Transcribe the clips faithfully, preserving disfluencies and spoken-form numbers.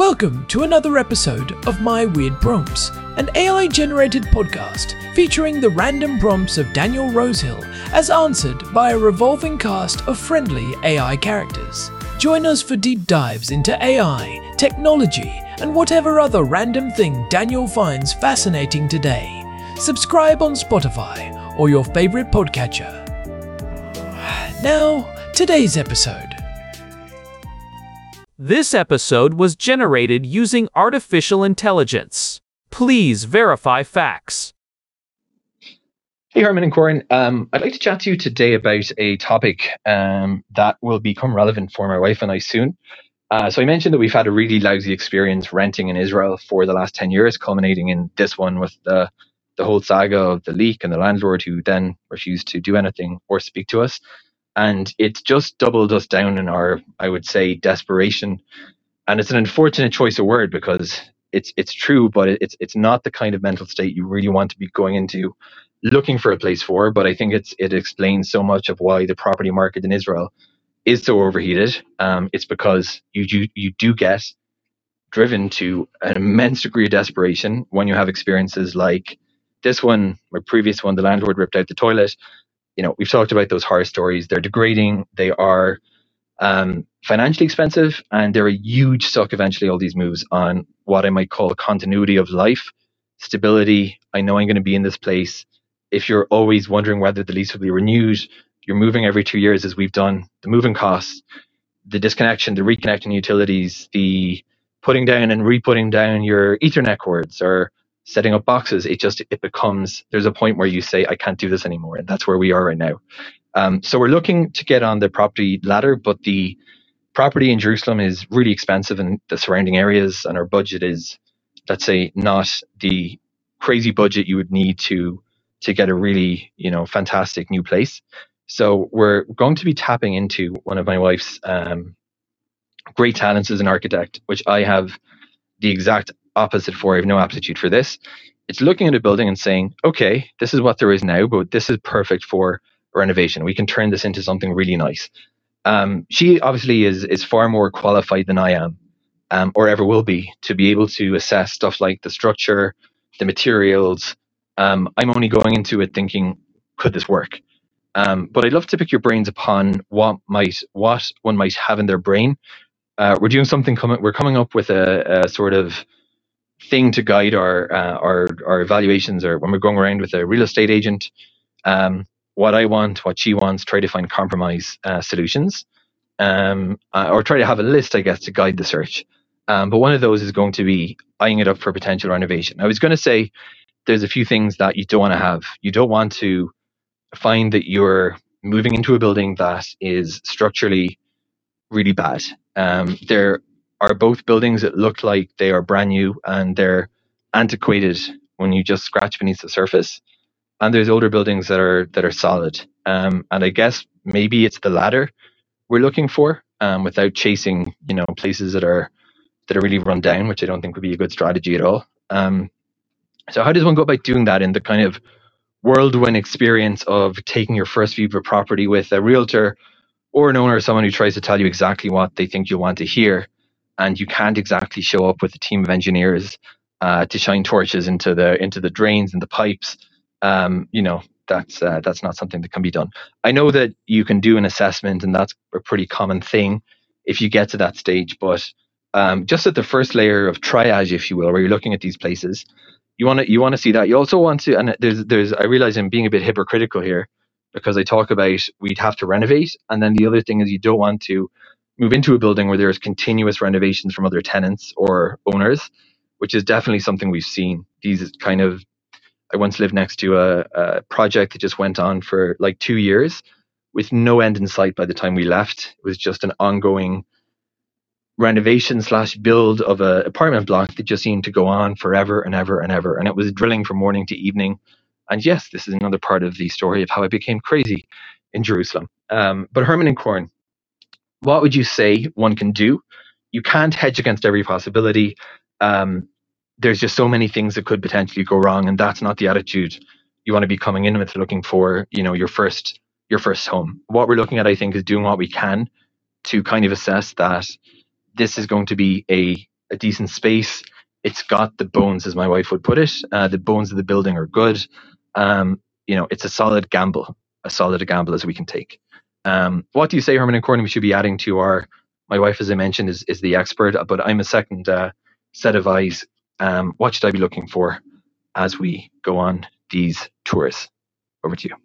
Welcome to another episode of My Weird Prompts, an A I-generated podcast featuring the random prompts of Daniel Rosehill as answered by a revolving cast of friendly A I characters. Join us for deep dives into A I, technology, and whatever other random thing Daniel finds fascinating today. Subscribe on Spotify or your favorite podcatcher. Now, today's episode. This episode was generated using artificial intelligence. Please verify facts. Hey, Herman and Corin. Um, I'd like to chat to you today about a topic um, that will become relevant for my wife and I soon. Uh, so I mentioned that we've had a really lousy experience renting in Israel for the last ten years, culminating in this one with the, the whole saga of the leak and the landlord who then refused to do anything or speak to us. And it's just doubled us down in our, I would say, desperation. And it's an unfortunate choice of word because it's it's true, but it's it's not the kind of mental state you really want to be going into looking for a place for. But I think it's it explains so much of why the property market in Israel is so overheated. Um, it's because you do, you do get driven to an immense degree of desperation when you have experiences like this one, or previous one, the landlord ripped out the toilet. You know, we've talked about those horror stories. They're degrading. They are um, financially expensive, and they're a huge suck eventually, all these moves on what I might call continuity of life, stability. I know I'm going to be in this place. If you're always wondering whether the lease will be renewed, you're moving every two years as we've done, the moving costs, the disconnection, the reconnecting utilities, the putting down and re-putting down your Ethernet cords or setting up boxes, it just, it becomes, there's a point where you say, I can't do this anymore. And that's where we are right now. Um, so we're looking to get on the property ladder, but the property in Jerusalem is really expensive in the surrounding areas. And our budget is, let's say, not the crazy budget you would need to, to get a really, you know, fantastic new place. So we're going to be tapping into one of my wife's um, great talents as an architect, which I have the exact opposite for. I have no aptitude for this. It's looking at a building and saying, okay, this is what there is now, but this is perfect for renovation. We can turn this into something really nice. Um, she obviously is is far more qualified than I am, um, or ever will be, to be able to assess stuff like the structure, the materials. Um, I'm only going into it thinking, could this work? Um, but I'd love to pick your brains upon what might what one might have in their brain. Uh, we're doing something coming. We're coming up with a, a sort of thing to guide our uh, our our evaluations, or when we're going around with a real estate agent. Um, what I want, what she wants, try to find compromise uh, solutions, um, uh, or try to have a list, I guess, to guide the search. Um, but one of those is going to be eyeing it up for potential renovation. I was going to say there's a few things that you don't want to have. You don't want to find that you're moving into a building that is structurally really bad. Um, there are both buildings that look like they are brand new and they're antiquated when you just scratch beneath the surface. And there's older buildings that are that are solid. Um, and I guess maybe it's the latter we're looking for, um, without chasing, you know, places that are that are really run down, which I don't think would be a good strategy at all. Um, so how does one go about doing that in the kind of whirlwind experience of taking your first view of a property with a realtor or an owner or someone who tries to tell you exactly what they think you want to hear, and you can't exactly show up with a team of engineers uh, to shine torches into the into the drains and the pipes? Um, you know, that's uh, that's not something that can be done. I know that you can do an assessment, and that's a pretty common thing if you get to that stage. But um, just at the first layer of triage, if you will, where you're looking at these places, you want to you want to see that. You also want to, and there's there's I realize I'm being a bit hypocritical here, because I talk about we'd have to renovate, and then the other thing is you don't want to move into a building where there's continuous renovations from other tenants or owners, which is definitely something we've seen. These kind of, I once lived next to a, a project that just went on for like two years with no end in sight by the time we left. It was just an ongoing renovation slash build of an apartment block that just seemed to go on forever and ever and ever. And it was drilling from morning to evening. And yes, this is another part of the story of how I became crazy in Jerusalem. Um, but Herman and Corin, what would you say one can do? You can't hedge against every possibility. Um, there's just so many things that could potentially go wrong, and that's not the attitude you want to be coming in with, looking for, you know, your first your first home. What we're looking at, I think, is doing what we can to kind of assess that this is going to be a, a decent space. It's got the bones, as my wife would put it. Uh, the bones of the building are good. Um, you know, it's a solid gamble, as solid a gamble as we can take. Um, what do you say, Herman and Corny, we should be adding to our, my wife, as I mentioned, is, is the expert, but I'm a second uh, set of eyes. Um, what should I be looking for as we go on these tours? Over to you.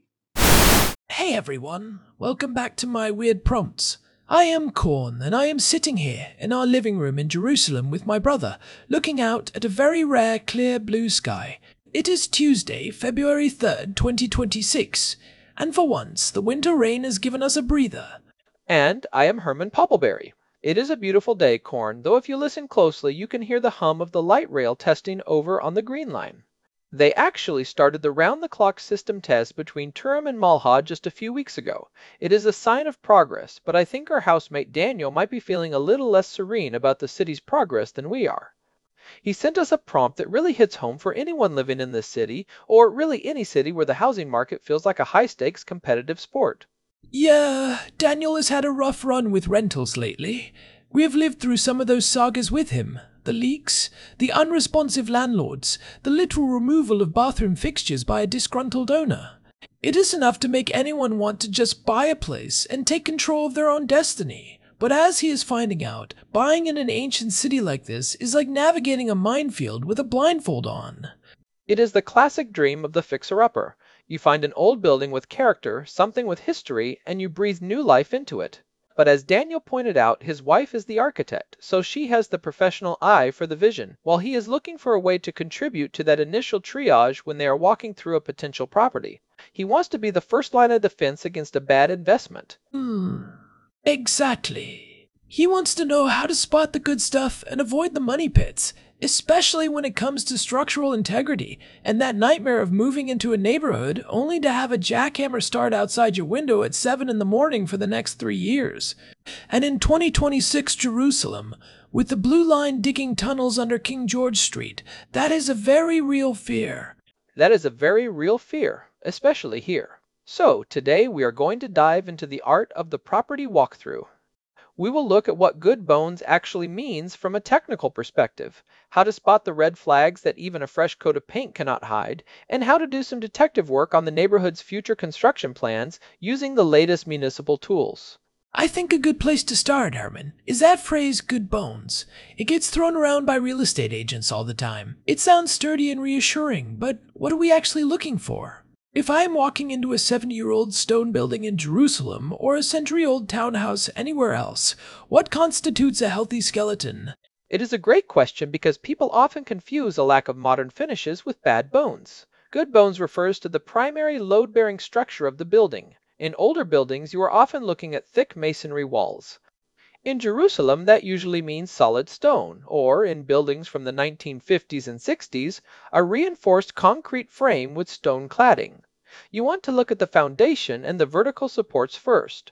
Hey everyone, welcome back to my weird prompts. I am Corn, and I am sitting here in our living room in Jerusalem with my brother, looking out at a very rare clear blue sky. It is Tuesday, February third, twenty twenty-six, and for once the winter rain has given us a breather. And I am Herman Poppleberry. It is a beautiful day, Corn, though if you listen closely you can hear the hum of the light rail testing over on the Green Line. They actually started the round-the-clock system test between Turam and Malhad just a few weeks ago. It is a sign of progress, but I think our housemate Daniel might be feeling a little less serene about the city's progress than we are. He sent us a prompt that really hits home for anyone living in this city, or really any city where the housing market feels like a high-stakes competitive sport. Yeah, Daniel has had a rough run with rentals lately. We have lived through some of those sagas with him. The leaks, the unresponsive landlords, the literal removal of bathroom fixtures by a disgruntled owner. It is enough to make anyone want to just buy a place and take control of their own destiny. But as he is finding out, buying in an ancient city like this is like navigating a minefield with a blindfold on. It is the classic dream of the fixer-upper. You find an old building with character, something with history, and you breathe new life into it. But as Daniel pointed out, his wife is the architect, so she has the professional eye for the vision, while he is looking for a way to contribute to that initial triage when they are walking through a potential property. He wants to be the first line of defense against a bad investment. Hmm, exactly. He wants to know how to spot the good stuff and avoid the money pits, especially when it comes to structural integrity and that nightmare of moving into a neighborhood only to have a jackhammer start outside your window at seven in the morning for the next three years. And in twenty twenty-six Jerusalem, with the Blue Line digging tunnels under King George Street, that is a very real fear. That is a very real fear, especially here. So, today we are going to dive into the art of the property walkthrough. We will look at what good bones actually means from a technical perspective, how to spot the red flags that even a fresh coat of paint cannot hide, and how to do some detective work on the neighborhood's future construction plans using the latest municipal tools. I think a good place to start, Herman, is that phrase good bones. It gets thrown around by real estate agents all the time. It sounds sturdy and reassuring, but what are we actually looking for? If I am walking into a seventy-year-old stone building in Jerusalem or a century-old townhouse anywhere else, what constitutes a healthy skeleton? It is a great question because people often confuse a lack of modern finishes with bad bones. Good bones refers to the primary load-bearing structure of the building. In older buildings, you are often looking at thick masonry walls. In Jerusalem, that usually means solid stone, or, in buildings from the nineteen fifties and sixties, a reinforced concrete frame with stone cladding. You want to look at the foundation and the vertical supports first.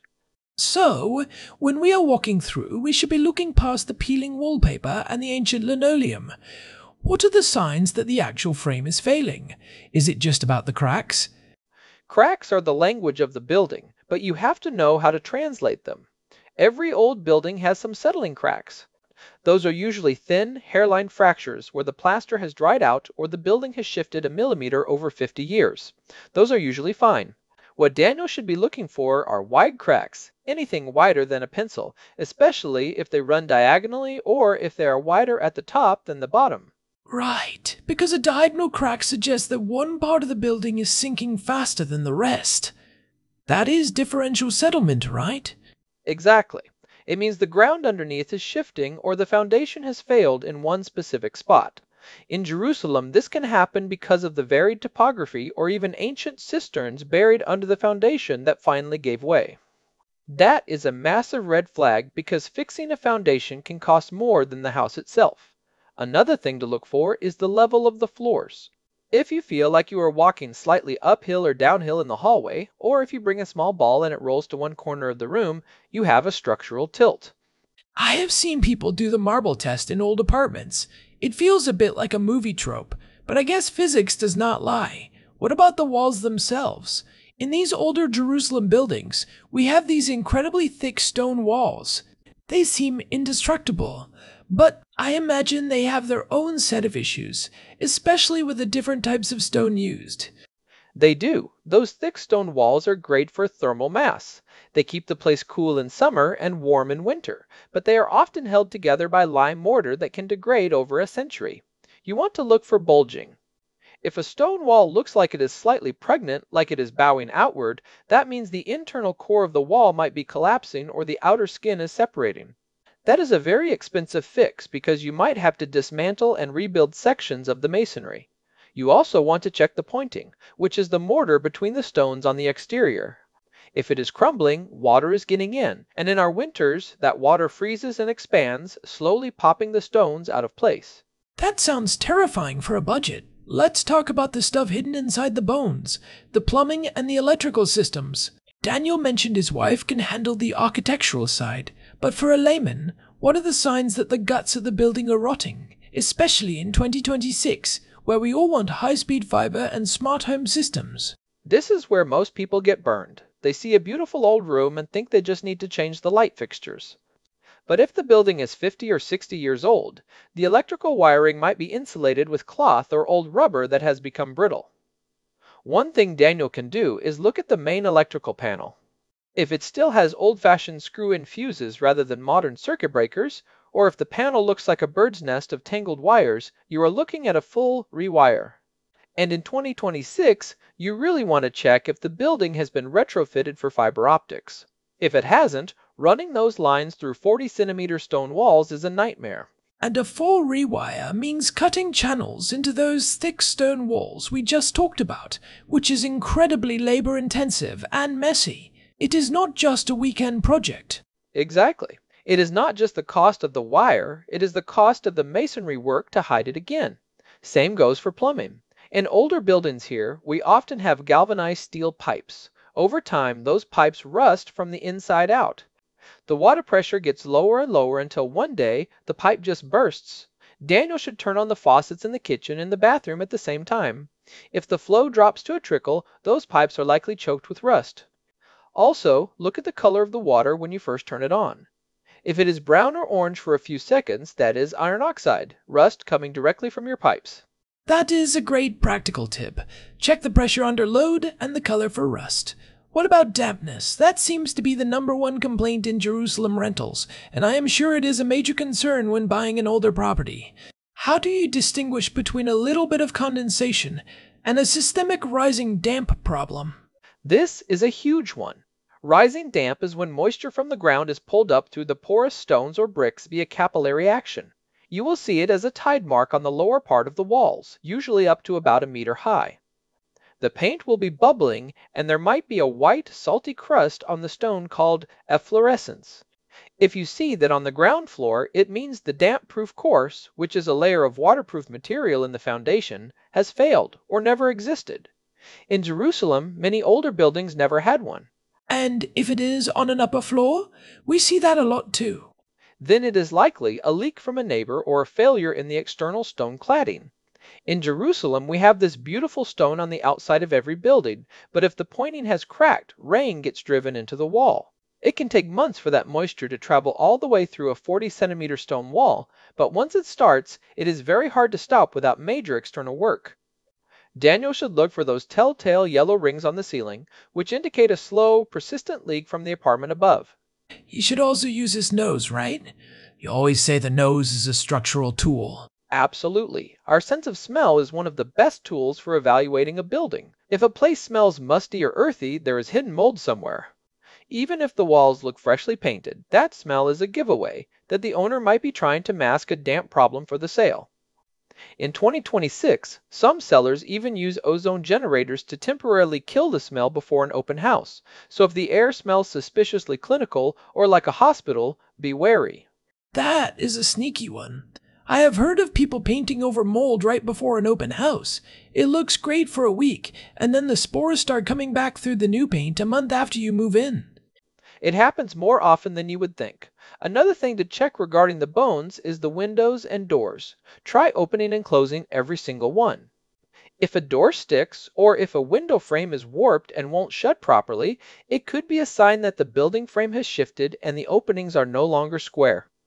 So, when we are walking through, we should be looking past the peeling wallpaper and the ancient linoleum. What are the signs that the actual frame is failing? Is it just about the cracks? Cracks are the language of the building, but you have to know how to translate them. Every old building has some settling cracks. Those are usually thin, hairline fractures where the plaster has dried out or the building has shifted a millimeter over fifty years. Those are usually fine. What Daniel should be looking for are wide cracks, anything wider than a pencil, especially if they run diagonally or if they are wider at the top than the bottom. Right, because a diagonal crack suggests that one part of the building is sinking faster than the rest. That is differential settlement, right? Exactly. It means the ground underneath is shifting or the foundation has failed in one specific spot. In Jerusalem, this can happen because of the varied topography or even ancient cisterns buried under the foundation that finally gave way. That is a massive red flag because fixing a foundation can cost more than the house itself. Another thing to look for is the level of the floors. If you feel like you are walking slightly uphill or downhill in the hallway, or if you bring a small ball and it rolls to one corner of the room, you have a structural tilt. I have seen people do the marble test in old apartments. It feels a bit like a movie trope, but I guess physics does not lie. What about the walls themselves? In these older Jerusalem buildings, we have these incredibly thick stone walls. They seem indestructible, But I imagine they have their own set of issues, especially with the different types of stone used. They do. Those thick stone walls are great for thermal mass. They keep the place cool in summer and warm in winter, but they are often held together by lime mortar that can degrade over a century. You want to look for bulging. If a stone wall looks like it is slightly pregnant, like it is bowing outward, that means the internal core of the wall might be collapsing or the outer skin is separating. That is a very expensive fix because you might have to dismantle and rebuild sections of the masonry. You also want to check the pointing, which is the mortar between the stones on the exterior. If it is crumbling, water is getting in, and in our winters, that water freezes and expands, slowly popping the stones out of place. That sounds terrifying for a budget. Let's talk about the stuff hidden inside the bones, the plumbing and the electrical systems. Daniel mentioned his wife can handle the architectural side, but for a layman, what are the signs that the guts of the building are rotting, especially in twenty twenty-six, where we all want high-speed fiber and smart home systems? This is where most people get burned. They see a beautiful old room and think they just need to change the light fixtures. But if the building is fifty or sixty years old, the electrical wiring might be insulated with cloth or old rubber that has become brittle. One thing Daniel can do is look at the main electrical panel. If it still has old-fashioned screw-in fuses rather than modern circuit breakers, or if the panel looks like a bird's nest of tangled wires, you are looking at a full rewire. And in twenty twenty-six, you really want to check if the building has been retrofitted for fiber optics. If it hasn't, running those lines through forty centimeter stone walls is a nightmare. And a full rewire means cutting channels into those thick stone walls we just talked about, which is incredibly labor-intensive and messy. It is not just a weekend project. Exactly. It is not just the cost of the wire, it is the cost of the masonry work to hide it again. Same goes for plumbing. In older buildings here, we often have galvanized steel pipes. Over time, those pipes rust from the inside out. The water pressure gets lower and lower until one day, the pipe just bursts. Daniel should turn on the faucets in the kitchen and the bathroom at the same time. If the flow drops to a trickle, those pipes are likely choked with rust. Also, look at the color of the water when you first turn it on. If it is brown or orange for a few seconds, that is iron oxide, rust coming directly from your pipes. That is a great practical tip. Check the pressure under load and the color for rust. What about dampness? That seems to be the number one complaint in Jerusalem rentals, and I am sure it is a major concern when buying an older property. How do you distinguish between a little bit of condensation and a systemic rising damp problem? This is a huge one. Rising damp is when moisture from the ground is pulled up through the porous stones or bricks via capillary action. You will see it as a tide mark on the lower part of the walls, usually up to about a meter high. The paint will be bubbling, and there might be a white, salty crust on the stone called efflorescence. If you see that on the ground floor, it means the damp-proof course, which is a layer of waterproof material in the foundation, has failed or never existed. In Jerusalem, many older buildings never had one. And if it is on an upper floor, we see that a lot too. Then it is likely a leak from a neighbor or a failure in the external stone cladding. In Jerusalem, we have this beautiful stone on the outside of every building, but if the pointing has cracked, rain gets driven into the wall. It can take months for that moisture to travel all the way through a forty centimeter stone wall, but once it starts, it is very hard to stop without major external work. Daniel should look for those telltale yellow rings on the ceiling, which indicate a slow, persistent leak from the apartment above. He should also use his nose, right? You always say the nose is a structural tool. Absolutely. Our sense of smell is one of the best tools for evaluating a building. If a place smells musty or earthy, there is hidden mold somewhere. Even if the walls look freshly painted, that smell is a giveaway that the owner might be trying to mask a damp problem for the sale. In twenty twenty-six, some sellers even use ozone generators to temporarily kill the smell before an open house, so if the air smells suspiciously clinical or like a hospital, be wary. That is a sneaky one. I have heard of people painting over mold right before an open house. It looks great for a week, and then the spores start coming back through the new paint a month after you move in. It happens more often than you would think. Another thing to check regarding the bones is the windows and doors. Try opening and closing every single one. If a door sticks, or if a window frame is warped and won't shut properly, it could be a sign that the building frame has shifted and the openings are no longer square.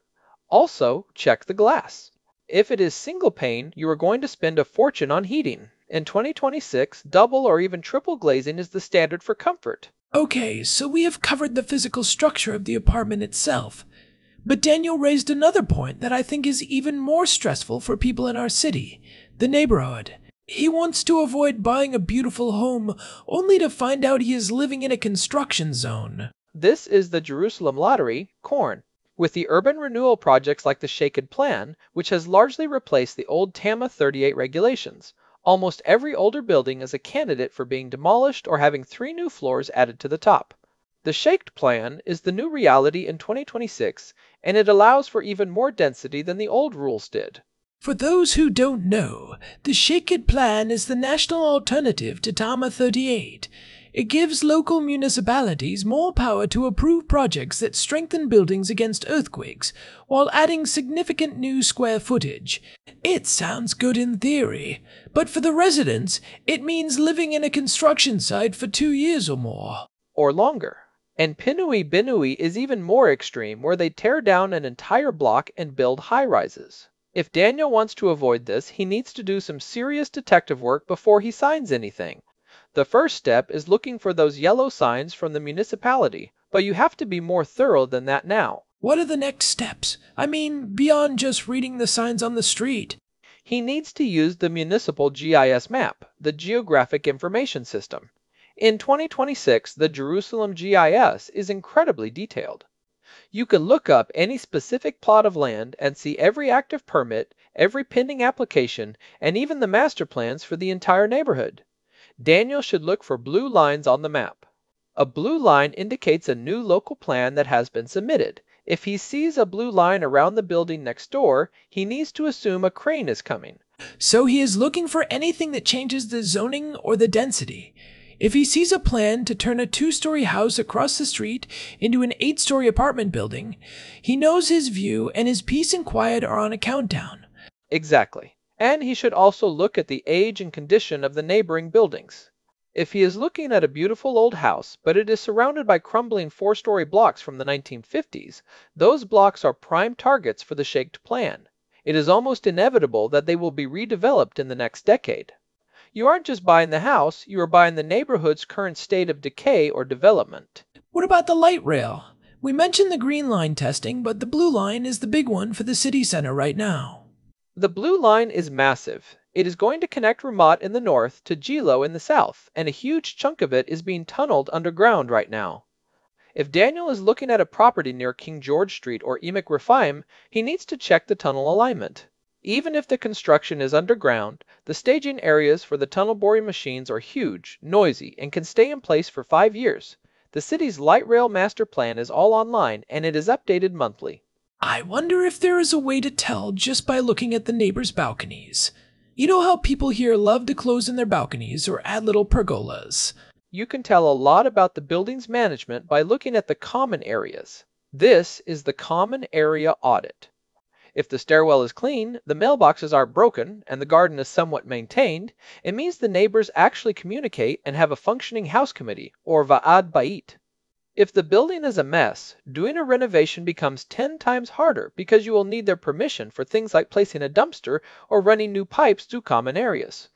Also, check the glass. If it is single pane, you are going to spend a fortune on heating. In twenty twenty-six, double or even triple glazing is the standard for comfort. Okay, so we have covered the physical structure of the apartment itself. But Daniel raised another point that I think is even more stressful for people in our city, the neighborhood. He wants to avoid buying a beautiful home only to find out he is living in a construction zone. This is the Jerusalem lottery, corn. With the urban renewal projects like the Shaked Plan, which has largely replaced the old TAMA thirty-eight regulations, almost every older building is a candidate for being demolished or having three new floors added to the top. The Shaked Plan is the new reality in twenty twenty-six, and it allows for even more density than the old rules did. For those who don't know, the Shaked Plan is the national alternative to TAMA thirty-eight. It gives local municipalities more power to approve projects that strengthen buildings against earthquakes, while adding significant new square footage. It sounds good in theory, but for the residents, it means living in a construction site for two years or more. Or longer. And Pinui Binui is even more extreme, where they tear down an entire block and build high-rises. If Daniel wants to avoid this, he needs to do some serious detective work before he signs anything. The first step is looking for those yellow signs from the municipality, but you have to be more thorough than that now. What are the next steps? I mean, beyond just reading the signs on the street. He needs to use the municipal G I S map, the Geographic Information System. In twenty twenty-six, the Jerusalem G I S is incredibly detailed. You can look up any specific plot of land and see every active permit, every pending application, and even the master plans for the entire neighborhood. Daniel should look for blue lines on the map. A blue line indicates a new local plan that has been submitted. If he sees a blue line around the building next door, he needs to assume a crane is coming. So he is looking for anything that changes the zoning or the density. If he sees a plan to turn a two-story house across the street into an eight-story apartment building, he knows his view and his peace and quiet are on a countdown. Exactly. And he should also look at the age and condition of the neighboring buildings. If he is looking at a beautiful old house, but it is surrounded by crumbling four-story blocks from the nineteen fifties, those blocks are prime targets for the Shaked Plan. It is almost inevitable that they will be redeveloped in the next decade. You aren't just buying the house, you are buying the neighborhood's current state of decay or development. What about the light rail? We mentioned the green line testing, but the blue line is the big one for the city center right now. The blue line is massive. It is going to connect Ramat in the north to Gilo in the south, and a huge chunk of it is being tunneled underground right now. If Daniel is looking at a property near King George Street or Emek Rephaim, he needs to check the tunnel alignment. Even if the construction is underground, the staging areas for the tunnel boring machines are huge, noisy, and can stay in place for five years. The city's light rail master plan is all online, and it is updated monthly. I wonder if there is a way to tell just by looking at the neighbors' balconies. You know how people here love to close in their balconies or add little pergolas? You can tell a lot about the building's management by looking at the common areas. This is the Common Area Audit. If the stairwell is clean, the mailboxes aren't broken, and the garden is somewhat maintained, it means the neighbors actually communicate and have a functioning house committee, or Va'ad Bait. If the building is a mess, doing a renovation becomes ten times harder because you will need their permission for things like placing a dumpster or running new pipes through common areas.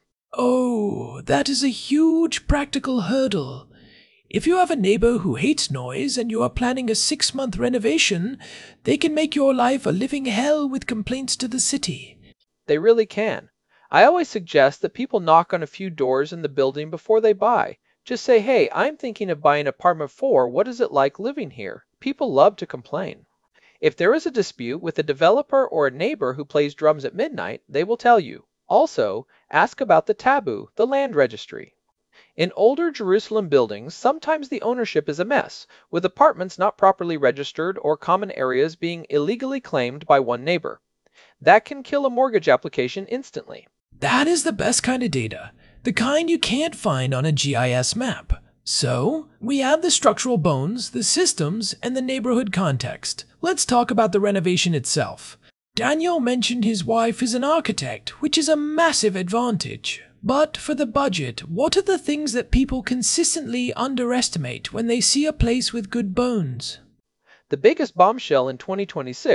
Oh, that is a huge practical hurdle. If you have a neighbor who hates noise and you are planning a six-month renovation, they can make your life a living hell with complaints to the city. They really can. I always suggest that people knock on a few doors in the building before they buy. Just say, hey, I'm thinking of buying apartment four. What is it like living here? People love to complain. If there is a dispute with a developer or a neighbor who plays drums at midnight, they will tell you. Also, ask about the taboo, the land registry. In older Jerusalem buildings, sometimes the ownership is a mess, with apartments not properly registered or common areas being illegally claimed by one neighbor. That can kill a mortgage application instantly. That is the best kind of data, the kind you can't find on a G I S map. So, we have the structural bones, the systems, and the neighborhood context. Let's talk about the renovation itself. Daniel mentioned his wife is an architect, which is a massive advantage. But for the budget, what are the things that people consistently underestimate when they see a place with good bones? The biggest bombshell in twenty twenty-six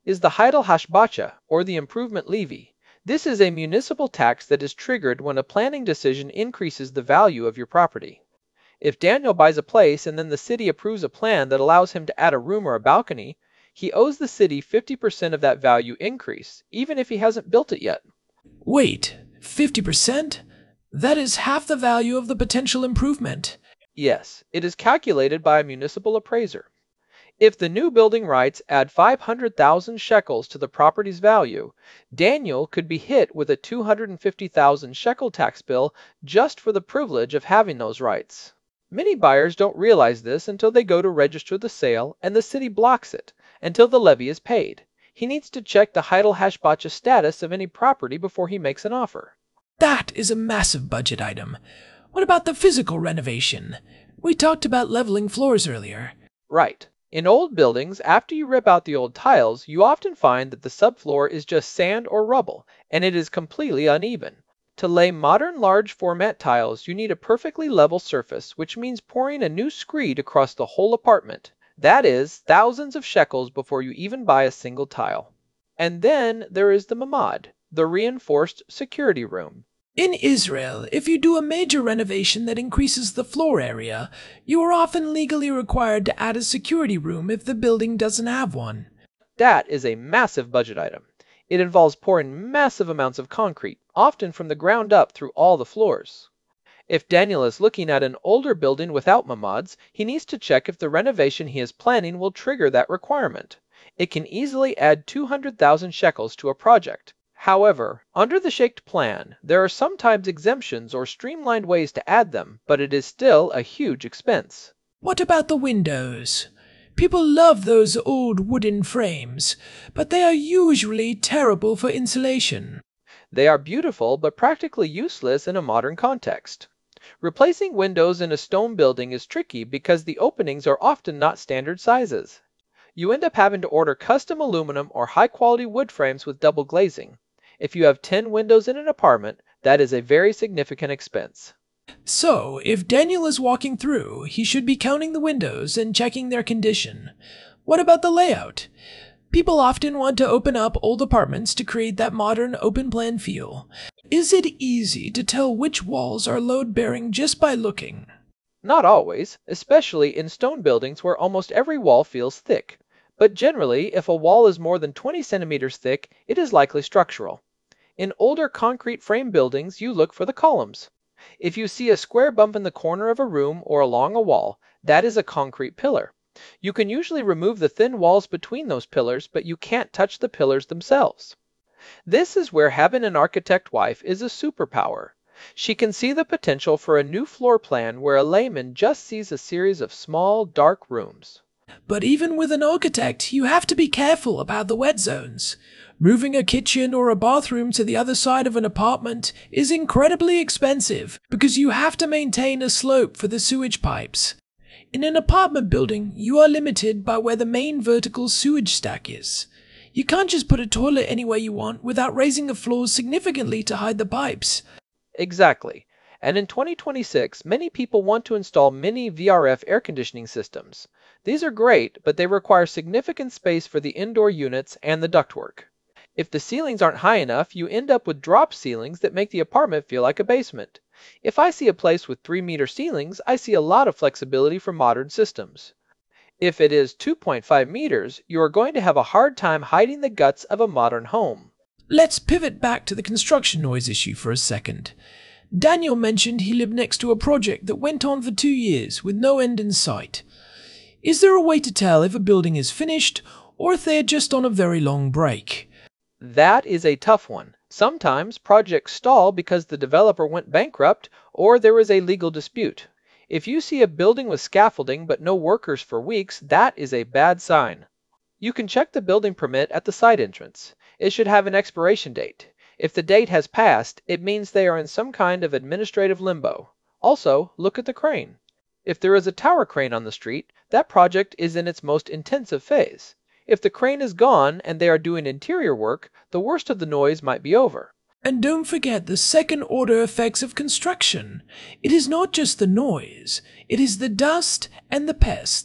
is the Heidel Hashbacha, or the improvement levy. This is a municipal tax that is triggered when a planning decision increases the value of your property. If Daniel buys a place and then the city approves a plan that allows him to add a room or a balcony, he owes the city fifty percent of that value increase, even if he hasn't built it yet. Wait, fifty percent? That is half the value of the potential improvement. Yes, it is calculated by a municipal appraiser. If the new building rights add five hundred thousand shekels to the property's value, Daniel could be hit with a two hundred fifty thousand shekel tax bill just for the privilege of having those rights. Many buyers don't realize this until they go to register the sale and the city blocks it until the levy is paid. He needs to check the Heidel Hashbacha status of any property before he makes an offer. That is a massive budget item. What about the physical renovation? We talked about leveling floors earlier. Right. In old buildings, after you rip out the old tiles, you often find that the subfloor is just sand or rubble, and it is completely uneven. To lay modern large format tiles, you need a perfectly level surface, which means pouring a new screed across the whole apartment. That is, thousands of shekels before you even buy a single tile. And then there is the mamad, the reinforced security room. In Israel, if you do a major renovation that increases the floor area, you are often legally required to add a security room if the building doesn't have one. That is a massive budget item. It involves pouring massive amounts of concrete, often from the ground up through all the floors. If Daniel is looking at an older building without mamads, he needs to check if the renovation he is planning will trigger that requirement. It can easily add two hundred thousand shekels to a project. However, under the Shaked plan, there are sometimes exemptions or streamlined ways to add them, but it is still a huge expense. What about the windows? People love those old wooden frames, but they are usually terrible for insulation. They are beautiful but practically useless in a modern context. Replacing windows in a stone building is tricky because the openings are often not standard sizes. You end up having to order custom aluminum or high-quality wood frames with double glazing. If you have ten windows in an apartment, that is a very significant expense. So, if Daniel is walking through, he should be counting the windows and checking their condition. What about the layout? People often want to open up old apartments to create that modern open-plan feel. Is it easy to tell which walls are load-bearing just by looking? Not always, especially in stone buildings where almost every wall feels thick. But generally, if a wall is more than twenty centimeters thick, it is likely structural. In older concrete frame buildings, you look for the columns. If you see a square bump in the corner of a room or along a wall, that is a concrete pillar. You can usually remove the thin walls between those pillars, but you can't touch the pillars themselves. This is where having an architect wife is a superpower. She can see the potential for a new floor plan where a layman just sees a series of small, dark rooms. But even with an architect, you have to be careful about the wet zones. Moving a kitchen or a bathroom to the other side of an apartment is incredibly expensive because you have to maintain a slope for the sewage pipes. In an apartment building, you are limited by where the main vertical sewage stack is. You can't just put a toilet anywhere you want without raising the floors significantly to hide the pipes. Exactly. And in twenty twenty-six, many people want to install mini V R F air conditioning systems. These are great, but they require significant space for the indoor units and the ductwork. If the ceilings aren't high enough, you end up with drop ceilings that make the apartment feel like a basement. If I see a place with three meter ceilings, I see a lot of flexibility for modern systems. If it is two point five meters, you are going to have a hard time hiding the guts of a modern home. Let's pivot back to the construction noise issue for a second. Daniel mentioned he lived next to a project that went on for two years with no end in sight. Is there a way to tell if a building is finished or if they are just on a very long break? That is a tough one. Sometimes projects stall because the developer went bankrupt or there is a legal dispute. If you see a building with scaffolding but no workers for weeks, that is a bad sign. You can check the building permit at the site entrance. It should have an expiration date. If the date has passed, it means they are in some kind of administrative limbo. Also, look at the crane. If there is a tower crane on the street, that project is in its most intensive phase. If the crane is gone and they are doing interior work, the worst of the noise might be over. And don't forget the second-order effects of construction. It is not just the noise, it is the dust and the pests.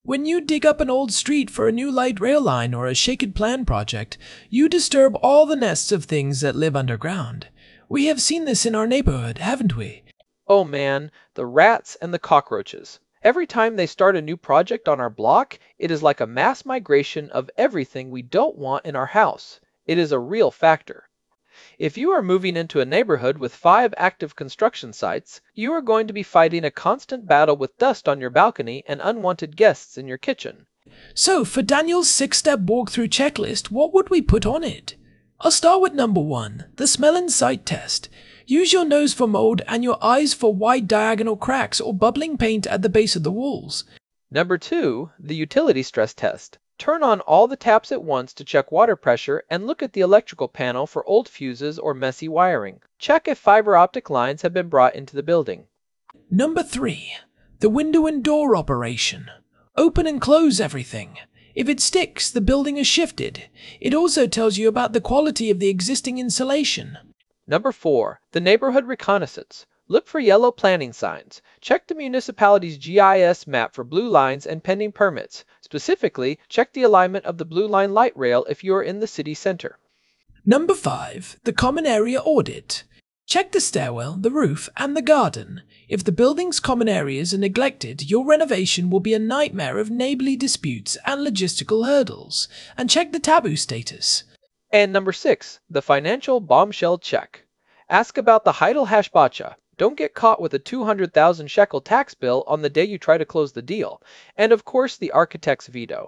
When you dig up an old street for a new light rail line or a shaked plan project, you disturb all the nests of things that live underground. We have seen this in our neighborhood, haven't we? Oh man, the rats and the cockroaches. Every time they start a new project on our block, it is like a mass migration of everything we don't want in our house. It is a real factor. If you are moving into a neighborhood with five active construction sites, you are going to be fighting a constant battle with dust on your balcony and unwanted guests in your kitchen. So, for Daniel's six-step walkthrough checklist, what would we put on it? I'll start with number one, the smell and sight test. Use your nose for mold and your eyes for wide diagonal cracks or bubbling paint at the base of the walls. Number two, the utility stress test. Turn on all the taps at once to check water pressure and look at the electrical panel for old fuses or messy wiring. Check if fiber optic lines have been brought into the building. Number three, the window and door operation. Open and close everything. If it sticks, the building is shifted. It also tells you about the quality of the existing insulation. Number four, the neighborhood reconnaissance. Look for yellow planning signs. Check the municipality's G I S map for blue lines and pending permits. Specifically, check the alignment of the blue line light rail if you are in the city center. Number five, the common area audit. Check the stairwell, the roof, and the garden. If the building's common areas are neglected, your renovation will be a nightmare of neighborly disputes and logistical hurdles. And check the taboo status. And number six, the financial bombshell check. Ask about the Heidel Hashbacha. Don't get caught with a two hundred thousand shekel tax bill on the day you try to close the deal. And of course, the architect's veto.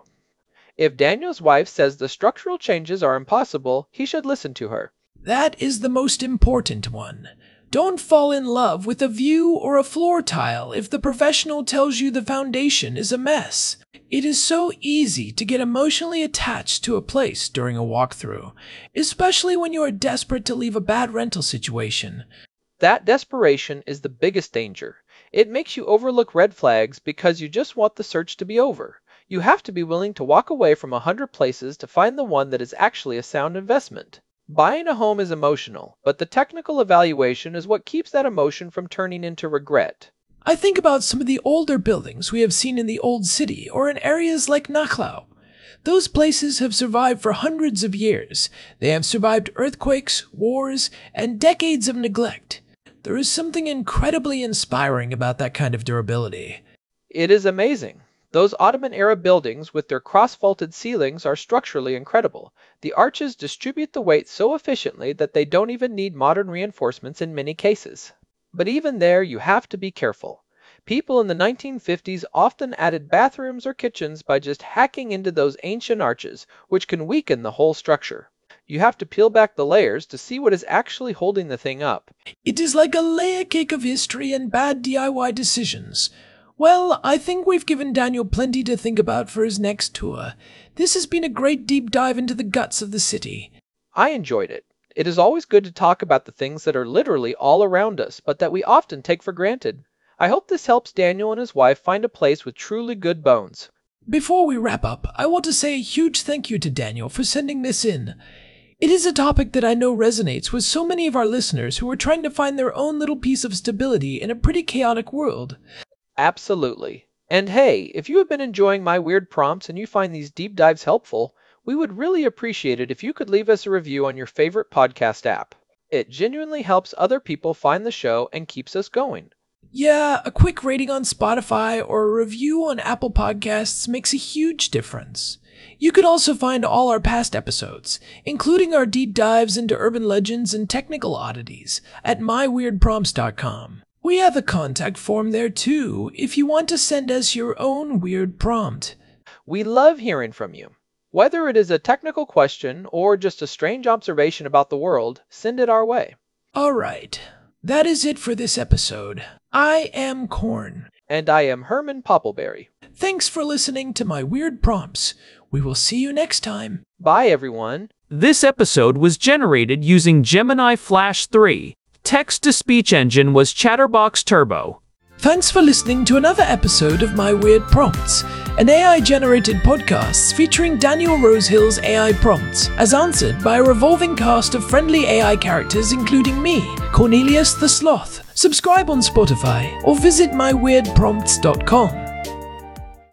If Daniel's wife says the structural changes are impossible, he should listen to her. That is the most important one. Don't fall in love with a view or a floor tile if the professional tells you the foundation is a mess. It is so easy to get emotionally attached to a place during a walkthrough, especially when you are desperate to leave a bad rental situation. That desperation is the biggest danger. It makes you overlook red flags because you just want the search to be over. You have to be willing to walk away from a hundred places to find the one that is actually a sound investment. Buying a home is emotional, but the technical evaluation is what keeps that emotion from turning into regret. I think about some of the older buildings we have seen in the Old City or in areas like Nachlau. Those places have survived for hundreds of years. They have survived earthquakes, wars, and decades of neglect. There is something incredibly inspiring about that kind of durability. It is amazing. Those Ottoman-era buildings with their cross-vaulted ceilings are structurally incredible. The arches distribute the weight so efficiently that they don't even need modern reinforcements in many cases. But even there, you have to be careful. People in the nineteen fifties often added bathrooms or kitchens by just hacking into those ancient arches, which can weaken the whole structure. You have to peel back the layers to see what is actually holding the thing up. It is like a layer cake of history and bad D I Y decisions. Well, I think we've given Daniel plenty to think about for his next tour. This has been a great deep dive into the guts of the city. I enjoyed it. It is always good to talk about the things that are literally all around us, but that we often take for granted. I hope this helps Daniel and his wife find a place with truly good bones. Before we wrap up, I want to say a huge thank you to Daniel for sending this in. It is a topic that I know resonates with so many of our listeners who are trying to find their own little piece of stability in a pretty chaotic world. Absolutely. And hey, if you have been enjoying my weird prompts and you find these deep dives helpful, we would really appreciate it if you could leave us a review on your favorite podcast app. It genuinely helps other people find the show and keeps us going. Yeah, a quick rating on Spotify or a review on Apple Podcasts makes a huge difference. You can also find all our past episodes, including our deep dives into urban legends and technical oddities, at my weird prompts dot com. We have a contact form there too, if you want to send us your own weird prompt. We love hearing from you. Whether it is a technical question or just a strange observation about the world, send it our way. Alright, that is it for this episode. I am Corn. And I am Herman Poppleberry. Thanks for listening to my weird prompts. We will see you next time. Bye, everyone. This episode was generated using Gemini Flash three. Text-to-speech engine was Chatterbox Turbo. Thanks for listening to another episode of My Weird Prompts, an A I-generated podcast featuring Daniel Rosehill's A I prompts, as answered by a revolving cast of friendly A I characters including me, Cornelius the Sloth. Subscribe on Spotify or visit my weird prompts dot com.